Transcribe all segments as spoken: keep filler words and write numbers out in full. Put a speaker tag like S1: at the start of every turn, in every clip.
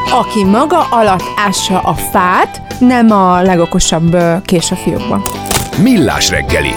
S1: Aki maga alatt ássa a fát, nem a legokosabb kés a fiókban.
S2: Millás reggeli.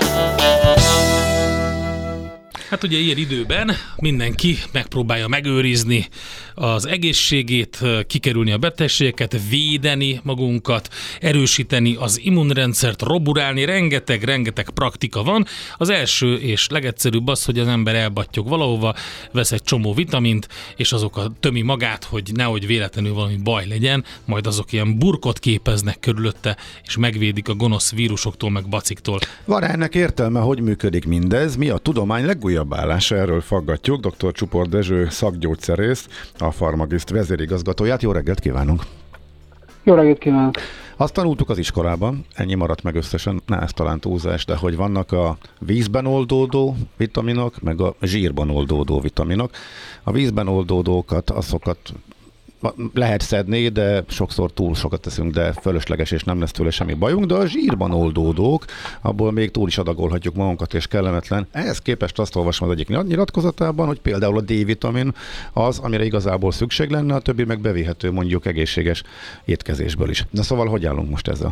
S3: Hát ugye ilyen időben mindenki megpróbálja megőrizni az egészségét, kikerülni a betegségeket, védeni magunkat, erősíteni az immunrendszert, roburálni, rengeteg, rengeteg praktika van. Az első és legegyszerűbb az, hogy az ember elbattyog valahova, vesz egy csomó vitamint, és azokat tömi magát, hogy nehogy véletlenül valami baj legyen, majd azok ilyen burkot képeznek körülötte, és megvédik a gonosz vírusoktól, meg baciktól.
S4: Van ennek értelme, hogy működik mindez? Mi a tudomány legújabb állása? Erről faggatjuk dr. Csupor Dezső szakgyógyszerész, a Pharmagiszt vezérigazgatóját. Jó reggelt kívánunk!
S5: Jó reggelt kívánok!
S4: Azt tanultuk az iskolában, ennyi maradt meg összesen, na ez talán túlzás, de hogy vannak a vízben oldódó vitaminok, meg a zsírban oldódó vitaminok. A vízben oldódókat, azokat lehet szedni, de sokszor túl sokat teszünk, de fölösleges és nem lesz tőle semmi bajunk, de a zsírban oldódók, abból még túl is adagolhatjuk magunkat, és kellemetlen. Ehhez képest azt olvasom az egyik nyilatkozatában, hogy például a D-vitamin az, amire igazából szükség lenne, a többi meg bevihető mondjuk egészséges étkezésből is. Na szóval hogy állunk most ezzel?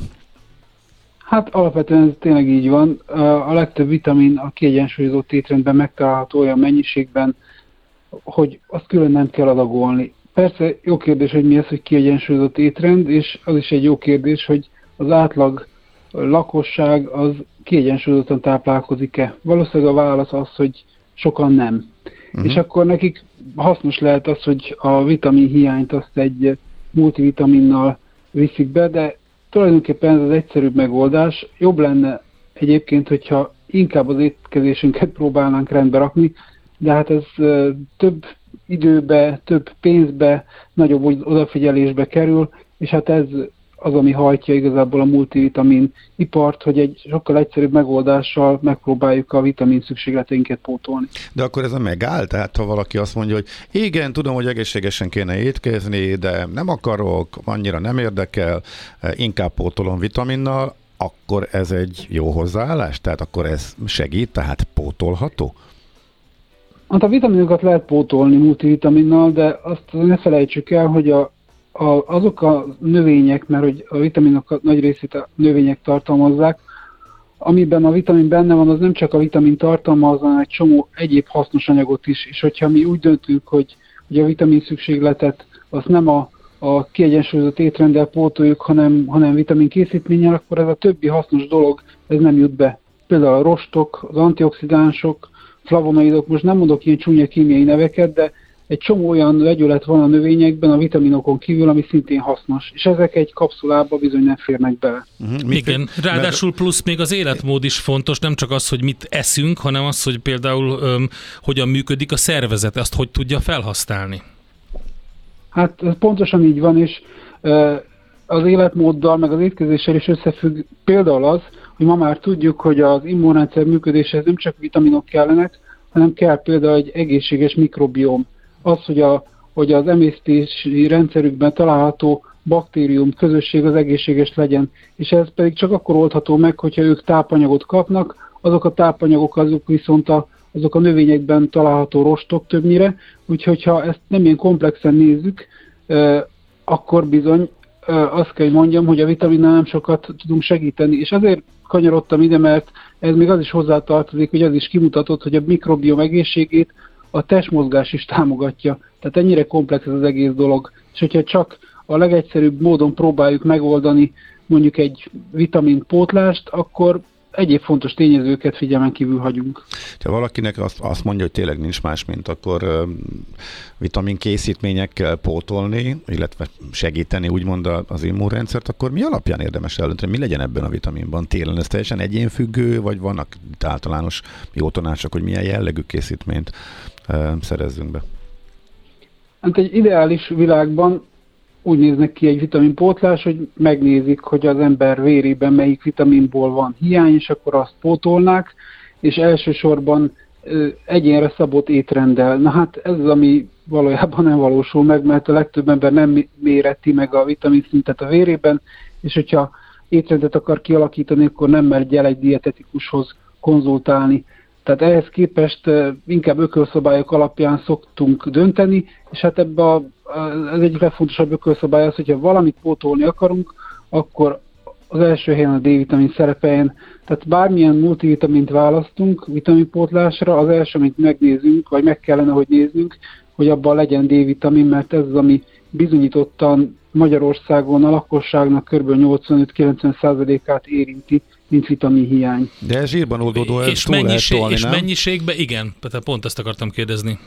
S5: Hát alapvetően ez tényleg így van. A legtöbb vitamin a kiegyensúlyozott étrendben megtalálható olyan mennyiségben, hogy azt külön nem kell adagolni. Persze jó kérdés, hogy mi az, hogy kiegyensúlyozott étrend, és az is egy jó kérdés, hogy az átlag lakosság az kiegyensúlyozottan táplálkozik-e. Valószínűleg a válasz az, hogy sokan nem. Uh-huh. És akkor nekik hasznos lehet az, hogy a vitamin hiányt azt egy multivitaminnal viszik be, de tulajdonképpen ez az egyszerűbb megoldás. Jobb lenne egyébként, hogyha inkább az étkezésünket próbálnánk rendbe rakni, de hát ez több időbe, több pénzbe, nagyobb odafigyelésbe kerül, és hát ez az, ami hajtja igazából a multivitamin ipart, hogy egy sokkal egyszerűbb megoldással megpróbáljuk a vitamin szükségleteinket pótolni.
S4: De akkor ez a megáll? Tehát ha valaki azt mondja, hogy igen, tudom, hogy egészségesen kéne étkezni, de nem akarok, annyira nem érdekel, inkább pótolom vitaminnal, akkor ez egy jó hozzáállás? Tehát akkor ez segít, tehát pótolható?
S5: Hát a vitaminokat lehet pótolni multivitaminnal, de azt ne felejtsük el, hogy a, a, azok a növények, mert hogy a vitaminok nagy részét a növények tartalmazzák, amiben a vitamin benne van, az nem csak a vitamin tartalmaz, hanem egy csomó egyéb hasznos anyagot is. És hogyha mi úgy döntünk, hogy, hogy a vitamin szükségletet azt nem a, a kiegyensúlyozott étrenddel pótoljuk, hanem, hanem vitamin készítménnyel, akkor ez a többi hasznos dolog, ez nem jut be. Például a rostok, az antioxidánsok, flavonoidok, most nem mondok ilyen csúnya kémiai neveket, de egy csomó olyan vegyület van a növényekben, a vitaminokon kívül, ami szintén hasznos. És ezek egy kapszulába bizony nem férnek bele.
S3: Uh-huh. Igen, ráadásul plusz még az életmód is fontos, nem csak az, hogy mit eszünk, hanem az, hogy például öm, hogyan működik a szervezet, azt hogy tudja felhasználni.
S5: Hát ez pontosan így van, és e, az életmóddal, meg az étkezéssel is összefügg például az, hogy ma már tudjuk, hogy az immunrendszer működéshez nem csak vitaminok kellenek, hanem kell például egy egészséges mikrobióm. Az, hogy, a, hogy az emésztési rendszerükben található baktérium közösség az egészséges legyen. És ez pedig csak akkor oldható meg, hogyha ők tápanyagot kapnak, azok a tápanyagok azok viszont a, azok a növényekben található rostok többnyire, úgyhogy ha ezt nem ilyen komplexen nézzük, eh, akkor bizony azt kell, hogy mondjam, hogy a vitaminnal nem sokat tudunk segíteni, és azért kanyarodtam ide, mert ez még az is hozzátartozik, hogy az is kimutatott, hogy a mikrobiom egészségét a testmozgás is támogatja. Tehát ennyire komplex ez az egész dolog. És hogyha csak a legegyszerűbb módon próbáljuk megoldani mondjuk egy vitaminpótlást, akkor egyéb fontos tényezőket figyelmen kívül hagyunk.
S4: Ha valakinek azt, azt mondja, hogy tényleg nincs más, mint akkor uh, vitamin készítményekkel pótolni, illetve segíteni úgymond az immunrendszert, akkor mi alapján érdemes eldönteni, mi legyen ebben a vitaminban? Télen ez teljesen egyénfüggő, vagy vannak általános jó tanácsok, hogy milyen jellegű készítményt uh, szerezzünk be?
S5: Hát egy ideális világban úgy néznek ki egy vitaminpótlás, hogy megnézik, hogy az ember vérében melyik vitaminból van hiány, és akkor azt pótolnák, és elsősorban egyénre szabott étrenddel. Na hát ez az, ami valójában nem valósul meg, mert a legtöbb ember nem méreti meg a vitaminszintet a vérében, és hogyha étrendet akar kialakítani, akkor nem megy el egy dietetikushoz konzultálni. Tehát ehhez képest inkább ökölszabályok alapján szoktunk dönteni, és hát ebbe a, az egyik legfontosabb ökölszabály az, hogyha valamit pótolni akarunk, akkor az első helyen a D-vitamin szerepeljen. Tehát bármilyen multivitamint választunk vitaminpótlásra, az első, amit megnézünk, vagy meg kellene, hogy nézzünk, hogy abban legyen D-vitamin, mert ez az, ami bizonyítottan Magyarországon a lakosságnak kb. nyolcvanöt-kilencven százalékát érinti, mint vitaminhiány.
S4: De ez zsírban oldódó, ez
S3: és
S4: túl
S3: mennyiség,
S4: lehet tolni,
S3: És
S4: nem?
S3: mennyiségben igen, tehát pont ezt akartam kérdezni.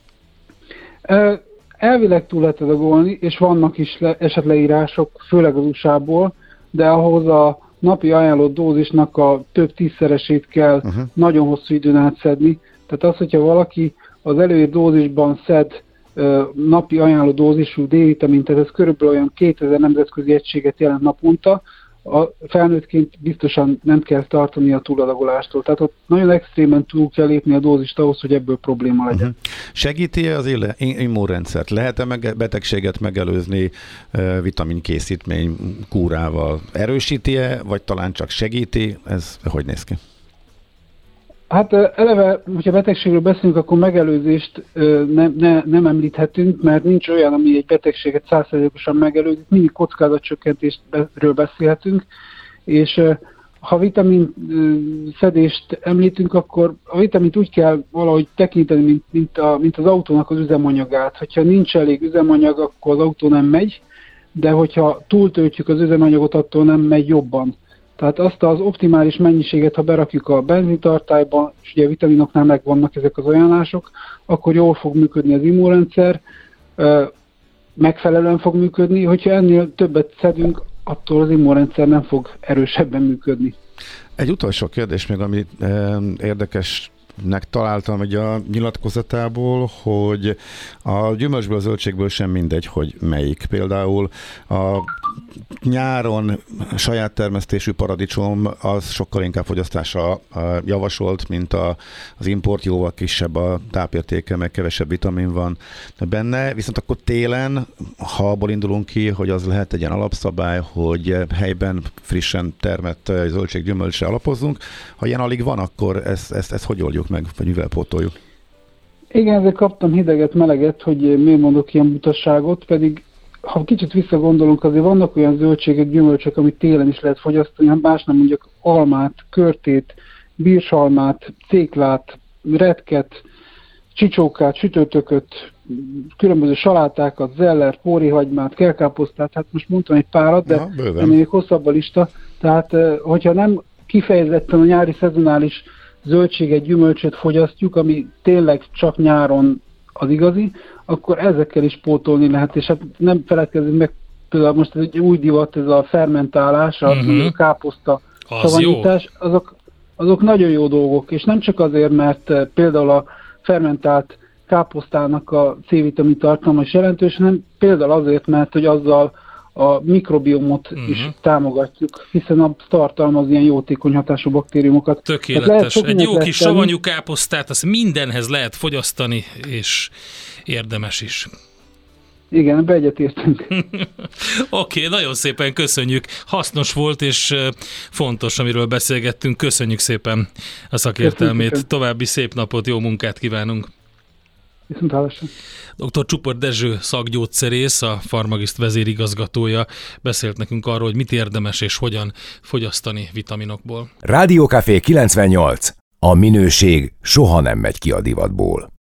S5: Elvileg túl lehet adagolni, és vannak is le, esetleírások, főleg az u es á-ból, de ahhoz a napi ajánlott dózisnak a több tízszeresét kell uh-huh. nagyon hosszú időn át szedni. Tehát az, hogyha valaki az előírt dózisban szed uh, napi ajánlott dózisú D-vitamin, tehát ez körülbelül olyan kétezer nemzetközi egységet jelent naponta, a felnőttként biztosan nem kell tartani a túladagolástól. Tehát ott nagyon extrémen túl kell lépni a dózist ahhoz, hogy ebből probléma legyen. Uh-huh.
S4: Segíti az ille- immunrendszert? Lehet-e meg- betegséget megelőzni uh, vitaminkészítmény kúrával? Erősíti-e, vagy talán csak segíti? Ez hogy néz ki?
S5: Hát eleve, hogyha betegségről beszélünk, akkor megelőzést ne, ne, nem említhetünk, mert nincs olyan, ami egy betegséget száz százalékosan megelőzik, mindig kockázatcsökkentésről beszélhetünk, és ha vitamin szedést említünk, akkor a vitamint úgy kell valahogy tekinteni, mint, mint, a, mint az autónak az üzemanyagát. Hogyha nincs elég üzemanyag, akkor az autó nem megy, de hogyha túltöltjük az üzemanyagot, attól nem megy jobban. Tehát azt az optimális mennyiséget, ha berakjuk a benzintartályba, és ugye a vitaminoknál megvannak ezek az ajánlások, akkor jól fog működni az immunrendszer, megfelelően fog működni. Hogyha ennél többet szedünk, attól az immunrendszer nem fog erősebben működni.
S4: Egy utolsó kérdés még, ami érdekes nek találtam egy a nyilatkozatából, hogy a gyümölcsből, a zöldségből sem mindegy, hogy melyik. Például a nyáron saját termesztésű paradicsom az sokkal inkább fogyasztásra javasolt, mint a, az import, jóval kisebb a tápértéke, meg kevesebb vitamin van benne. Viszont akkor télen, ha abból indulunk ki, hogy az lehet egy ilyen alapszabály, hogy helyben frissen termett zöldség-gyümölcsre alapozzunk, ha ilyen alig van, akkor ezt, ezt, ezt hogy oldjuk meg, vagy mivel pótoljuk?
S5: Igen, ezzel kaptam hideget, meleget, hogy miért mondok ilyen butasságot, pedig ha kicsit visszagondolunk, azért vannak olyan zöldségek, gyümölcsök, amit télen is lehet fogyasztani, ha más nem mondjak almát, körtét, bírsalmát, céklát, retket, csicsókát, sütőtököt, különböző salátákat, zellert, pórihagymát, kelkáposztát, hát most mondtam egy párat, de ennél még hosszabb a lista. Tehát, hogyha nem kifejezetten a nyári szezonális zöldséget, gyümölcsöt fogyasztjuk, ami tényleg csak nyáron az igazi, akkor ezekkel is pótolni lehet, és hát nem feledkezzünk meg, például most ez egy új divat, ez a fermentálás, uh-huh. a káposzta savanyítás, azok, azok nagyon jó dolgok, és nem csak azért, mert például a fermentált káposztának a C-vitamin tartalma is jelentős, hanem például azért, mert hogy azzal a mikrobiomot uh-huh. is támogatjuk, hiszen az tartalmaz ilyen jótékony hatású baktériumokat.
S3: Tökéletes. Egy jó kis savanyú káposztát, azt mindenhez lehet fogyasztani, és érdemes is.
S5: Igen, ebbe egyetértünk.
S3: Oké, okay, nagyon szépen köszönjük. Hasznos volt, és fontos, amiről beszélgettünk. Köszönjük szépen a szakértelmét. További szép napot, jó munkát kívánunk.
S5: Viszontlátásra.
S3: doktor Csupor Dezső szakgyógyszerész, a Pharmagiszt vezérigazgatója beszélt nekünk arról, hogy mit érdemes és hogyan fogyasztani vitaminokból.
S2: Rádiókafé kilencvennyolc. A minőség soha nem megy ki a divatból.